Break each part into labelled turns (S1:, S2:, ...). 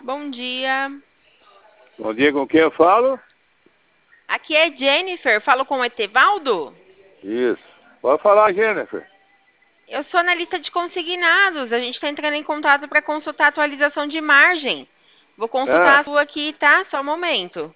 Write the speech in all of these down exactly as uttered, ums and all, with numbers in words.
S1: Bom dia.
S2: Bom dia, com quem eu falo?
S1: Aqui é Jennifer. Falo com o Etevaldo?
S2: Isso. Pode falar, Jennifer.
S1: Eu sou analista de consignados. A gente está entrando em contato para consultar a atualização de margem. Vou consultar
S2: Ah,
S1: a sua aqui, tá? Só um momento.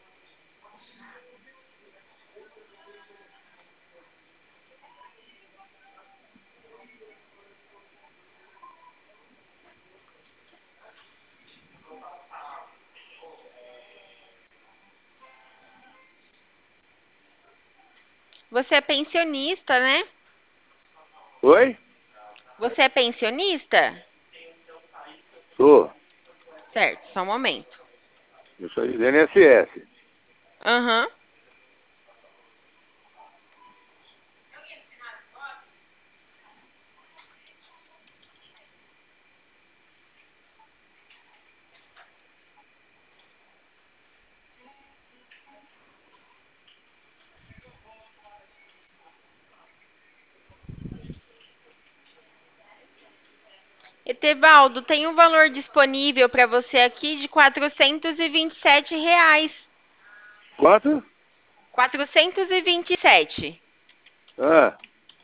S1: Você é pensionista, né?
S2: oi?
S1: Você é pensionista?
S2: Sou.
S1: Certo, só um momento.
S2: Eu sou de I N S S.
S1: Aham. Etevaldo, tem um valor disponível para você aqui de quatrocentos e vinte e sete reais.
S2: Quanto?
S1: quatrocentos e vinte e sete.
S2: Ah,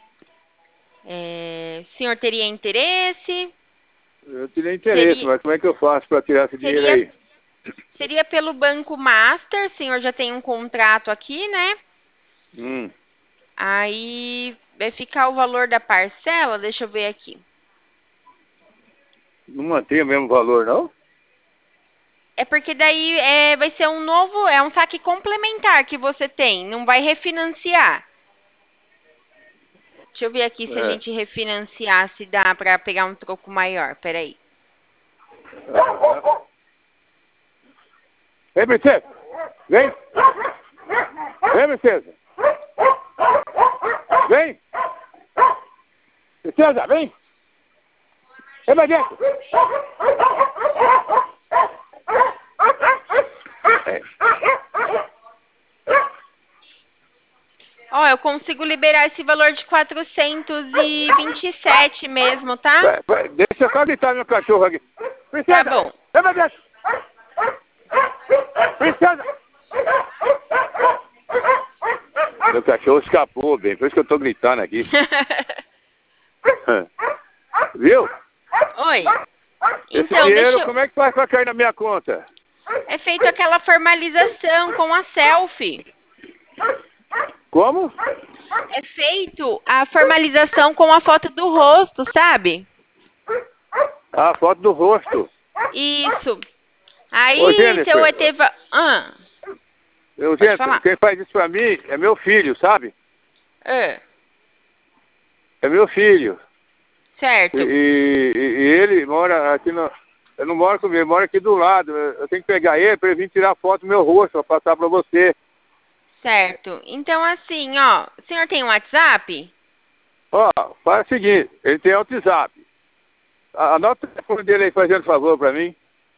S1: É, o senhor teria interesse?
S2: eu teria interesse,
S1: Seria,
S2: mas como é que eu faço para tirar esse dinheiro
S1: seria,
S2: aí?
S1: seria pelo Banco Master, o senhor já tem um contrato aqui, né?
S2: Hum,
S1: Aí vai ficar o valor da parcela, deixa eu ver aqui.
S2: não mantém o mesmo valor, não?
S1: É porque daí é, vai ser um novo, é um saque complementar que você tem, não vai refinanciar. Deixa eu ver aqui se a
S2: É.
S1: gente refinanciar, se dá para pegar um troco maior, peraí.
S2: Ah, vem, princesa! Vem! Vem, princesa! Vem! Princesa, vem! Vem pra dentro! É.
S1: Ó, eu consigo liberar esse valor de quatrocentos e vinte e sete mesmo, tá?
S2: Vai, vai, deixa eu só gritar meu cachorro aqui.
S1: Tá
S2: Princesa!
S1: bom.
S2: Vem pra dentro! Princesa! Meu cachorro escapou, bem. Por isso que eu tô gritando aqui. Viu?
S1: Oi.
S2: Esse
S1: Então,
S2: dinheiro,
S1: deixa eu...
S2: como é que faz pra cair na minha conta?
S1: É feito aquela formalização com a selfie.
S2: Como?
S1: É feito a formalização com a foto do rosto, sabe?
S2: A foto do rosto.
S1: Isso.
S2: Ô,
S1: Aí, seu
S2: Jennifer,
S1: Eteva... Ah,
S2: eu,
S1: pode
S2: Jennifer,
S1: falar.
S2: quem faz isso pra mim é meu filho, sabe?
S1: É,
S2: É meu filho. E,
S1: certo.
S2: e- e ele mora aqui no... Eu não moro comigo, ele mora aqui do lado. Eu eu tenho que pegar ele pra ele vir tirar foto do meu rosto, pra passar pra você.
S1: Certo. Então, assim, ó. O senhor tem um WhatsApp?
S2: Ó, faz o seguinte, ele tem WhatsApp. A- Anota o telefone dele aí, fazendo favor pra mim.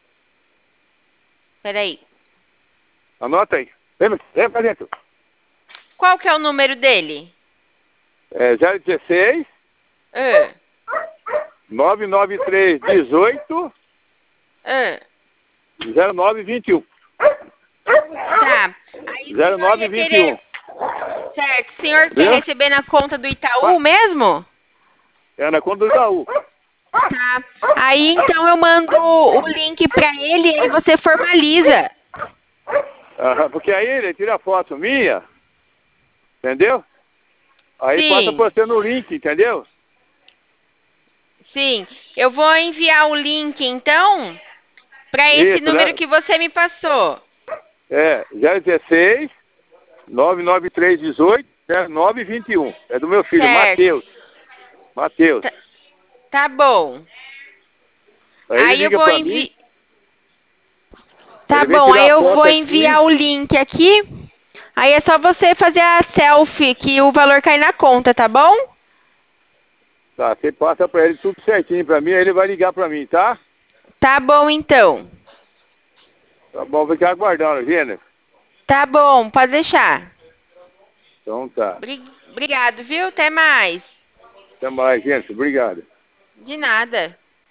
S1: Peraí.
S2: Anota aí. Vem, vem pra dentro.
S1: Qual que é o número dele?
S2: É zero dezesseis,
S1: Ah,
S2: nove nove três, dezoito,
S1: ah.
S2: zero nove vinte e um.
S1: Tá. Aí o
S2: zero
S1: senhor
S2: nove
S1: ia
S2: vinte e um.
S1: querer... Certo. O senhor quer
S2: Viu?
S1: receber na conta do Itaú
S2: Vai.
S1: mesmo?
S2: É na conta do Itaú.
S1: Tá. Aí então eu mando o link pra ele e aí você formaliza.
S2: Ah, porque aí ele tira foto minha, entendeu? Aí passa
S1: Sim,
S2: pra você no link, entendeu?
S1: sim. Eu vou enviar o link então pra esse
S2: Isso,
S1: número
S2: né?
S1: que você me passou.
S2: É zero dezesseis, nove nove três, dezoito, zero nove vinte e um. É do meu filho,
S1: Certo.
S2: Matheus. Matheus.
S1: Tá, tá bom.
S2: Aí ele
S1: Aí eu
S2: liga
S1: vou
S2: pra mim,
S1: enviar. Tá
S2: ele vem
S1: bom, aí
S2: tirar
S1: eu vou
S2: foto aqui.
S1: enviar o link aqui. Aí é só você fazer a selfie que o valor cai na conta, tá bom?
S2: Tá, você passa pra ele tudo certinho pra mim, aí ele vai ligar pra mim, tá?
S1: Tá bom então.
S2: Tá bom, vou ficar aguardando, Gênesis.
S1: Tá bom, pode deixar.
S2: Então tá.
S1: Bri- Obrigado, viu? Até mais.
S2: Até mais, Gênesis. Obrigado.
S1: De nada.